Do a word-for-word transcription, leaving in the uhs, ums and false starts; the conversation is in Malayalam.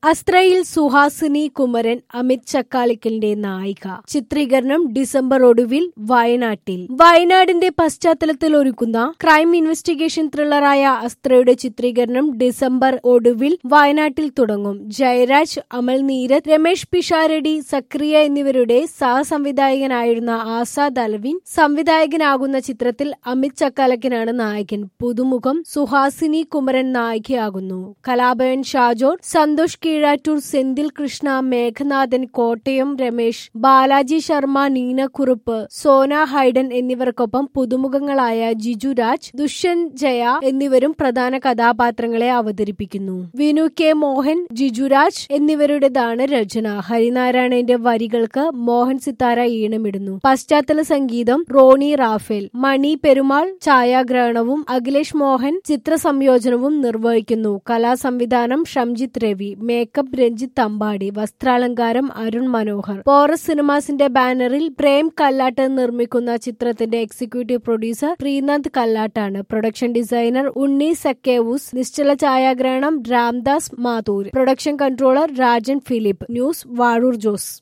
അസ്ത്രയിൽ സുഹാസിനി കുമരൻ അമിത് ചക്കാളിക്കലിന്റെ നായിക. ചിത്രീകരണം ഡിസംബർ ഒടുവിൽ വയനാട്ടിൽ. വയനാടിന്റെ പശ്ചാത്തലത്തിൽ ഒരുക്കുന്ന ക്രൈം ഇൻവെസ്റ്റിഗേഷൻ ത്രില്ലറായ അസ്ത്രയുടെ ചിത്രീകരണം ഡിസംബർ ഒടുവിൽ വയനാട്ടിൽ തുടങ്ങും. ജയരാജ്, അമൽ നീരദ്, രമേഷ് പിഷാരടി, സക്രിയ എന്നിവരുടെ സഹസംവിധായകനായിരുന്ന ആസാദ് അലവിൻ സംവിധായകനാകുന്ന ചിത്രത്തിൽ അമിത് ചക്കാലക്കനാണ് നായകൻ. പുതുമുഖം സുഹാസിനി കുമരൻ നായികയാകുന്നു. കലാഭവൻ ഷാജോർ, സന്തോഷ് കീഴാറ്റൂർ, സെന്തിൽ കൃഷ്ണ, മേഘനാഥൻ, കോട്ടയം രമേശ്, ബാലാജി ശർമ്മ, നീനക്കുറുപ്പ്, സോന ഹൈഡൻ എന്നിവർക്കൊപ്പം പുതുമുഖങ്ങളായ ജിജു രാജ്, ദുഷ്യന്ത് ജയ എന്നിവരും പ്രധാന കഥാപാത്രങ്ങളെ അവതരിപ്പിക്കുന്നു. വിനു കെ മോഹൻ, ജിജുരാജ് എന്നിവരുടേതാണ് രചന. ഹരിനാരായണന്റെ വരികൾക്ക് മോഹൻ സിത്താര ഈണമിടുന്നു. പശ്ചാത്തല സംഗീതം റോണി റാഫേൽ. മണി പെരുമാൾ ഛായാഗ്രഹണവും അഖിലേഷ് മോഹൻ ചിത്രസംയോജനവും നിർവഹിക്കുന്നു. കലാസംവിധാനം ഷംജിത്ത് രവി. മേക്കപ്പ് രഞ്ജിത്ത് അമ്പാടി. വസ്ത്രാലങ്കാരം അരുൺ മനോഹർ. പോറസ് സിനിമാസിന്റെ ബാനറിൽ പ്രേം കല്ലാട്ട് നിർമ്മിക്കുന്ന ചിത്രത്തിന്റെ എക്സിക്യൂട്ടീവ് പ്രൊഡ്യൂസർ ശ്രീനാഥ് കല്ലാട്ടാണ്. Production designer Unni Sakkevoos. നിശ്ചല ഛായാഗ്രഹണം Ramdas Mathur. Production controller Rajan Philip. News Vazhoor Jose.